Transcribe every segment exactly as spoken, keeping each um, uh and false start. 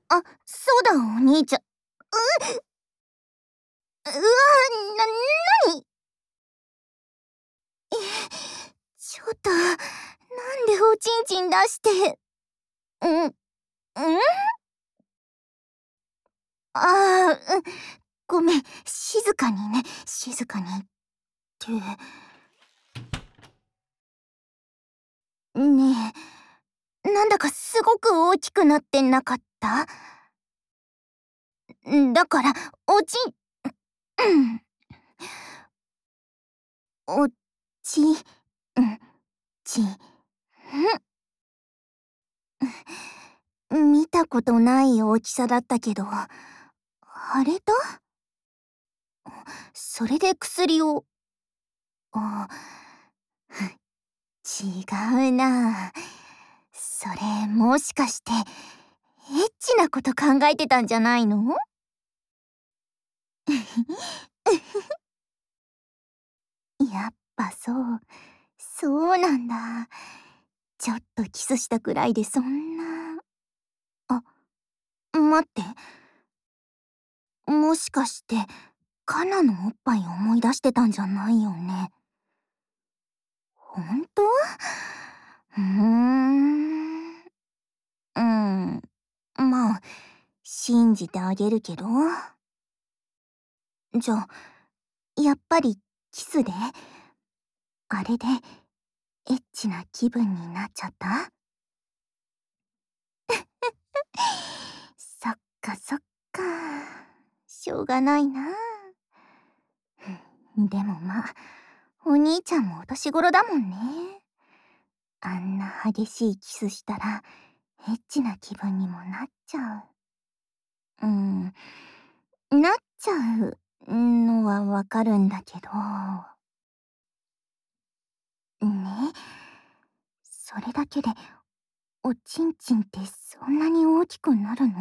あ、そうだ、お兄ちゃん。ううわ、な、なに？え、ちょっと、なんでおちんちん出して。うん、うん？ああ、うん、ごめん、静かにね、静かにって。ねえ、なんだかすごく大きくなってなかった？んだから、おちんおちんちん見たことない大きさだったけど、腫れた？それで薬を。あ、違うな。それ、もしかして、エッチなこと考えてたんじゃないの？やっぱそう。そうなんだ。ちょっとキスしたくらいでそんな。あ、待って。もしかして、カナのおっぱい思い出してたんじゃないよね。ほんと？ふーん。うん。まあ、信じてあげるけど。じゃあ、やっぱりキスで？あれで、エッチな気分になっちゃった？そっかそっか。しょうがないな。でもまあ、お兄ちゃんもお年頃だもんね。あんな激しいキスしたら、エッチな気分にもなっちゃう。うん、なっちゃうのはわかるんだけど。ね、それだけで、おちんちんってそんなに大きくなるの？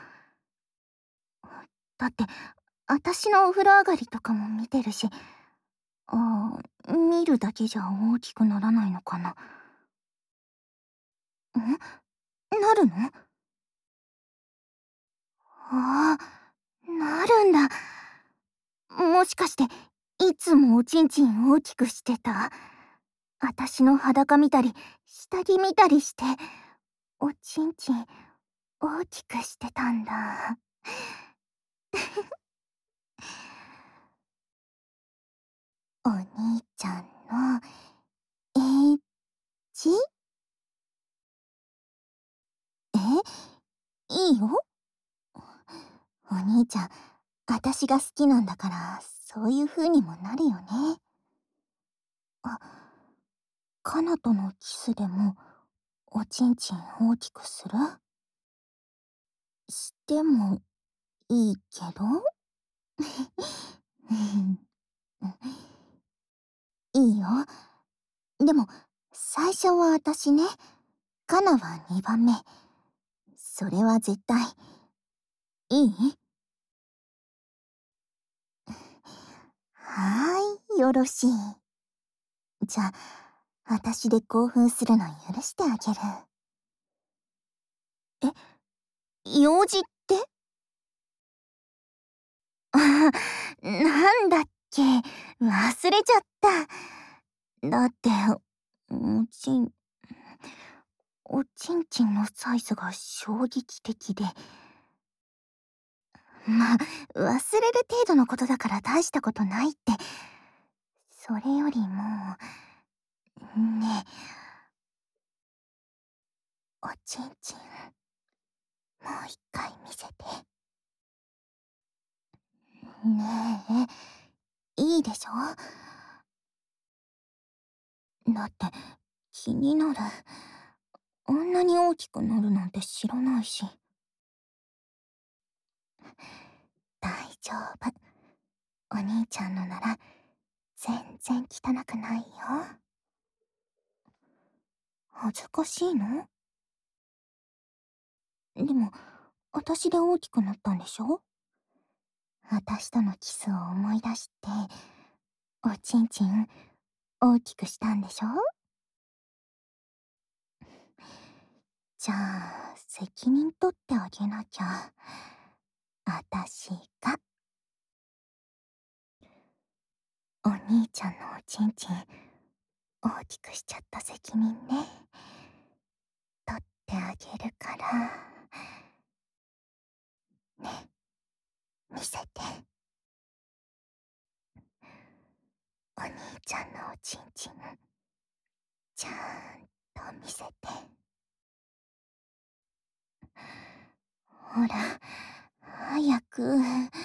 だって、あたしのお風呂上がりとかも見てるし、ああ、見るだけじゃ大きくならないのかな。ん？なるの？ああ、なるんだ。もしかして、いつもおちんちん大きくしてた？あたしの裸見たり、下着見たりして、おちんちん大きくしてたんだ。お兄ちゃんの、エッチ？え？いいよ。お兄ちゃん、あたしが好きなんだから、そういう風にもなるよね。あ、カナとのキスでも、おちんちん大きくする？してもいいけど？いいよ。でも、最初はあたしね、カナはにばんめ。それは絶対。いい？はーい、よろしい。じゃあ、あたしで興奮するの許してあげる。え、用事って？あ、なんだっけ、忘れちゃった。だって、おちん、おちんちんのサイズが衝撃的で。まあ、忘れる程度のことだから大したことないって。それよりも、ねえ、おちんちん、もう一回見せて。ねえ、いいでしょ？だって、気になる。あんなに大きくなるなんて知らないし。大丈夫。お兄ちゃんのなら、全然汚くないよ。恥ずかしいの？でも、あたしで大きくなったんでしょ？あたしとのキスを思い出して、おちんちん大きくしたんでしょ？じゃあ、 責任取ってあげなきゃ。あたしが。お兄ちゃんのおちんちん大きくしちゃった責任ね。取ってあげるから。ね、見せて。お兄ちゃんのおちんちんちゃんと見せて。ほら、早く。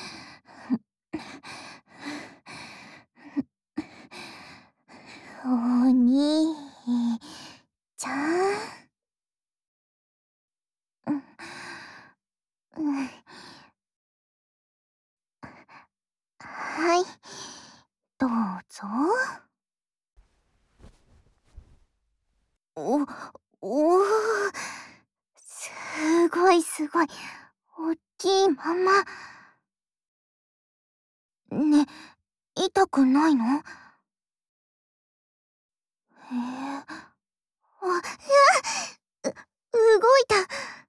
お兄ちゃん。うん。うん。はい、どうぞ。お、おお、すごいすごい。おっきいまま。ね、痛くないの？へえ。あ、うわ、う、動いた。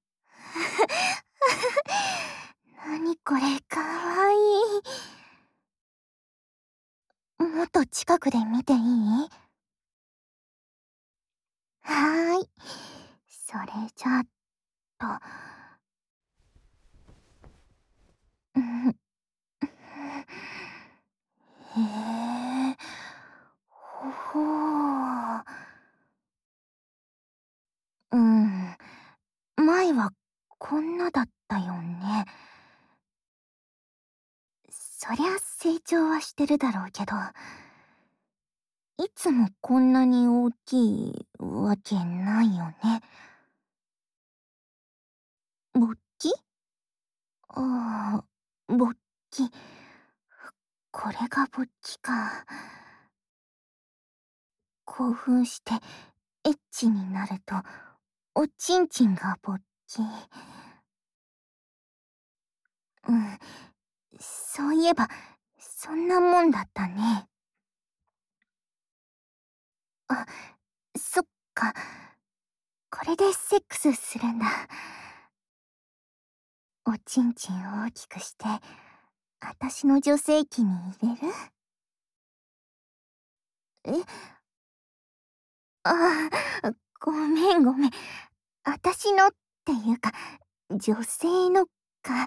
なにこれ、かわいい。もっと近くで見ていい？はーい。それじゃっと。うん。へえ。ほほう。うん。前はこんなだったよね。そりゃ成長はしてるだろうけど、いつもこんなに大きいわけないよね。勃起？ああ、勃起。これが勃起か。興奮してエッチになると、おちんちんが勃起。うん、そういえば、そんなもんだったね。あ、そっか。これでセックスするんだ。おちんちん大きくして、あたしの女性器に入れる？え？ああ、ごめんごめん。あたしのっていうか、女性のか。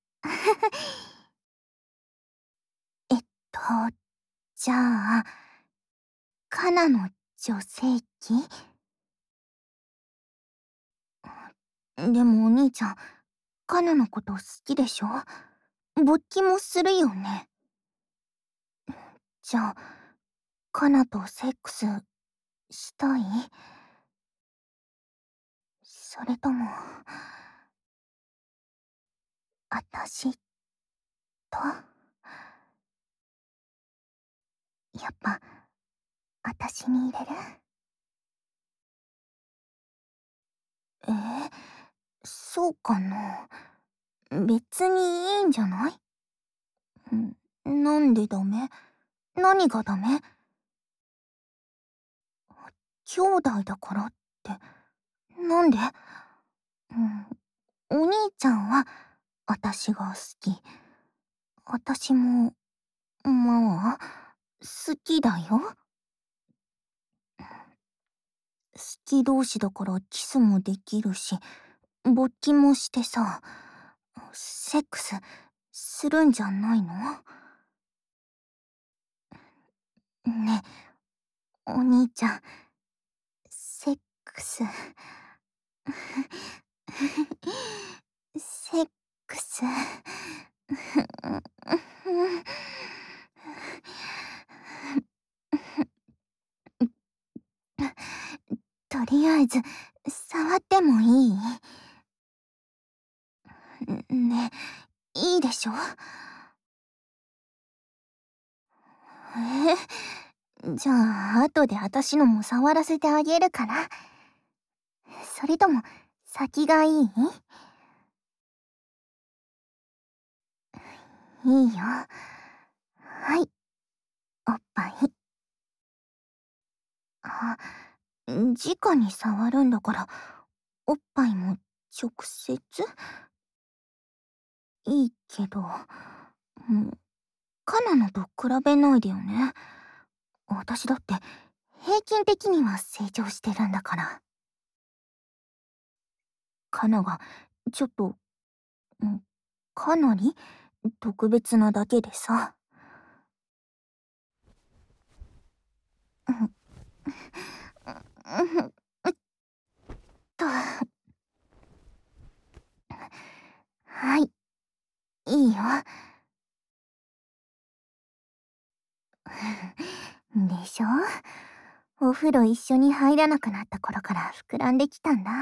えっと、じゃあ、カナの女性器？でもお兄ちゃん、カナのこと好きでしょ？勃起もするよね。じゃあ、カナとセックスしたい？それとも、あたしと？やっぱ、あたしに入れる？えー、そうかな。別にいいんじゃない？ん、なんでダメ？何がダメ？兄弟だからって、なんで？うん、お兄ちゃんは、あたしが好き。あたしも、まあ、好きだよ。好き同士だからキスもできるし、勃起もしてさ、セックスするんじゃないの？ねえ、お兄ちゃん、セックスセックスとりあえず、触ってもいい？ね、いいでしょ？えー、じゃあ、後であたしのも触らせてあげるから。それとも、先がいい？いいよ。はい、おっぱい。あ、直に触るんだから、おっぱいも直接いいけど、うん、カナのと比べないでよね。私だって平均的には成長してるんだから。カナがちょっと、うん、かなり特別なだけでさ。うん、うん、うっと。はい、いいよ。でしょ？お風呂一緒に入らなくなった頃から膨らんできたんだ。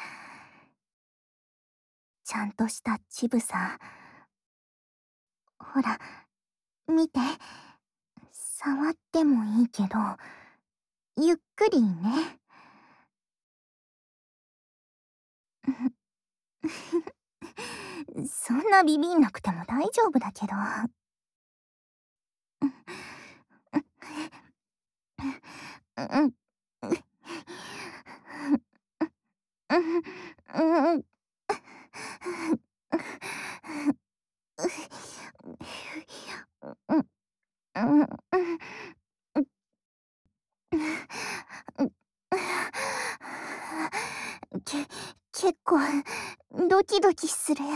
ちゃんとした乳房。ほら、見て。触ってもいいけど、ゆっくりね。そんなビビんなくても大丈夫だけど。うん。うん。うん。け、結構ドキドキする。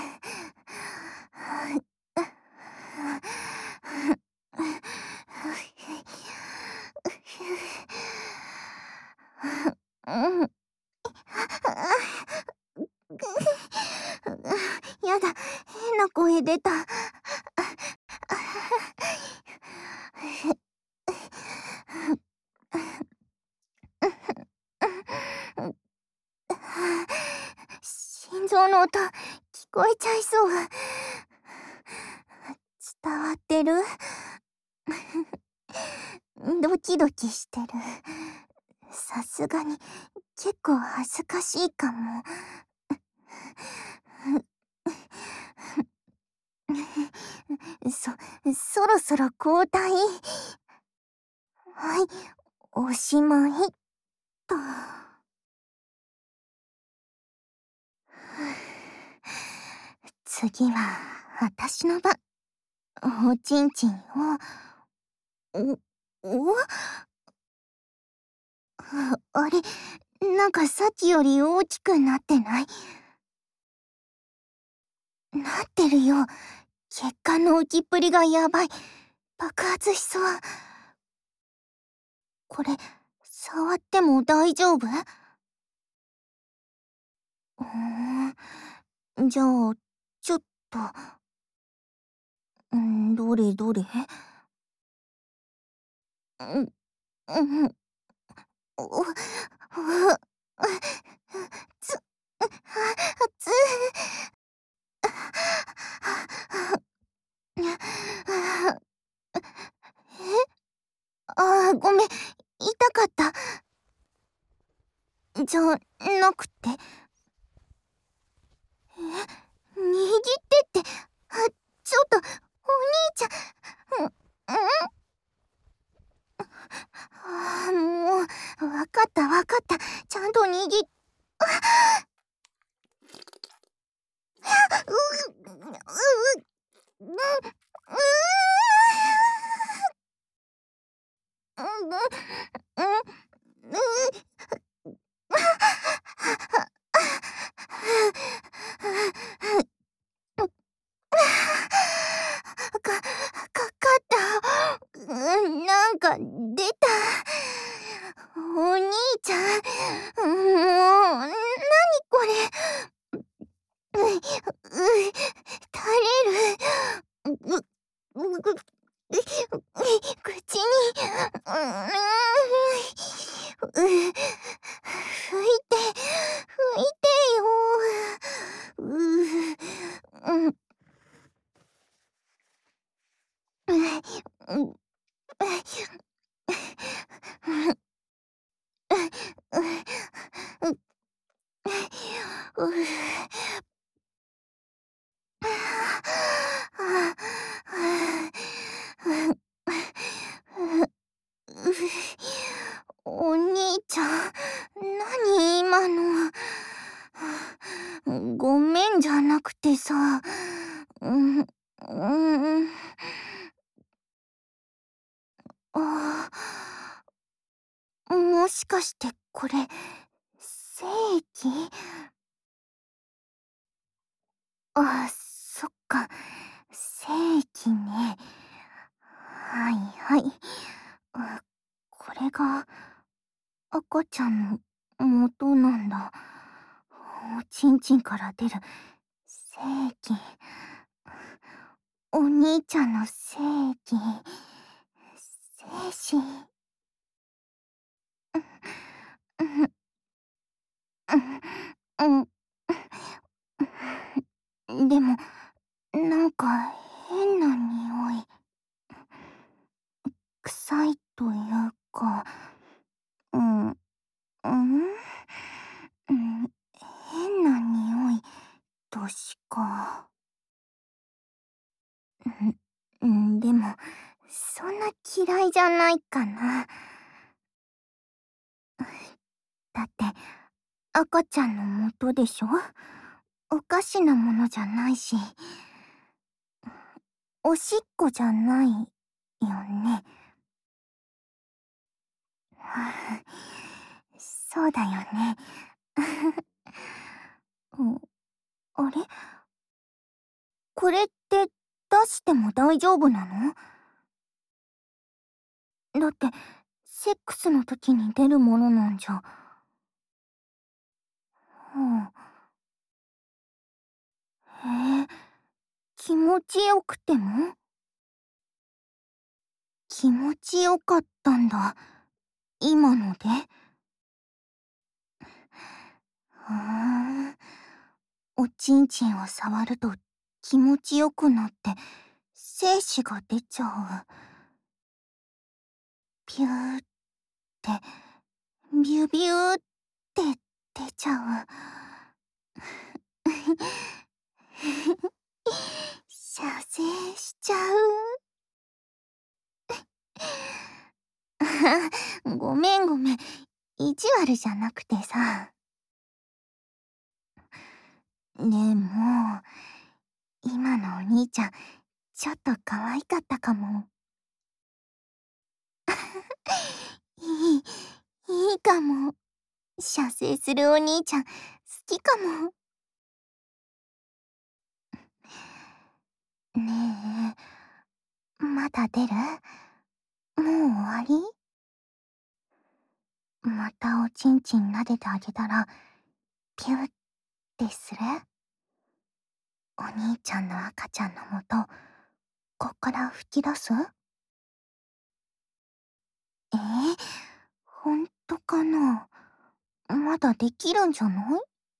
うん。やだ、変な声出た。心臓の音、聞こえちゃいそう。伝わってる？ドキドキしてる。さすがに結構恥ずかしいかも。そ、そろそろ交代。はい、おしまい。と。次は、私の番。おちんちんを、お、おあれ、なんかさっきより大きくなってない？なってるよ。血管の浮きっぷりがやばい。爆発しそう。これ、触っても大丈夫？うーん、じゃあ、ちょっと。ん、どれどれ？うん、うん、お、お、つ、あつ。え？ああ、ごめん、痛かった。じゃなくて。え、握ってって、あ、ちょっと、お兄ちゃん、ん、ん？ああ、もう、わかったわかった。ちゃんと握っ、あ、う、う、う、う、う、うん、うん、うん。か、かかった。うん、なんか出た。お兄ちゃん、もう、なにこれ。う、う、垂れる。う、う、う、口に、う、う、拭いて、拭いてよ。う、うん。うん、うん、う、う、お兄ちゃん、何今の。 ごめんじゃなくてさ、うん、うーん、ああ、もしかしてこれ、正規？あ、そっか、正規ね。はいはい。あ、これが赤ちゃんの元なんだ。おちんちんから出る精液。お兄ちゃんの精液。精子。うん、うん、うん。でも、なんか変な匂い。臭いというか、うん、うん、うん、変な匂いとしか。うん、うん、でも、そんな嫌いじゃないかな。だって、赤ちゃんの元でしょ？おかしなものじゃないし、おしっこじゃないよね。そうだよね。うん、あれ？これって出しても大丈夫なの？だって、セックスの時に出るものなんじゃ。うん。へえ、気持ちよくても？気持ちよかったんだ。今ので？ふーん。おちんちんを触ると気持ちよくなって精子が出ちゃう。ピューって、ビュビューって出ちゃう。射精しちゃう。ごめんごめん。意地悪じゃなくてさ。でも、今のお兄ちゃん、ちょっと可愛かったかも。いい、いいかも。射精するお兄ちゃん、好きかも。ねえ、まだ出る？もう終わり？またおちんちん撫でてあげたら、ピューってする？お兄ちゃんの赤ちゃんのもと、こっから吹き出す？えー、ほんとかな？まだできるんじゃない？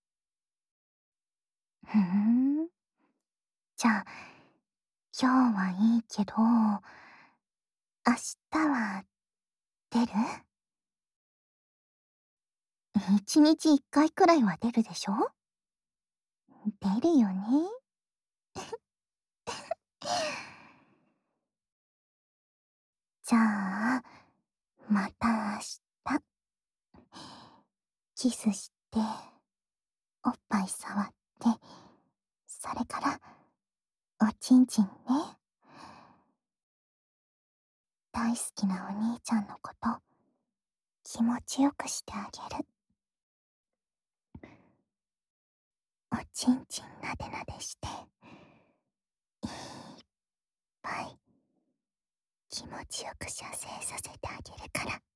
ふーん。じゃあ、今日はいいけど、明日は出る？一日一回くらいは出るでしょ？出るよね。じゃあ、また明日、キスして、おっぱい触って、それから、おちんちんね。大好きなお兄ちゃんのこと、気持ちよくしてあげる。おちんちんなでなでして、いっぱい気持ちよく射精させてあげるから。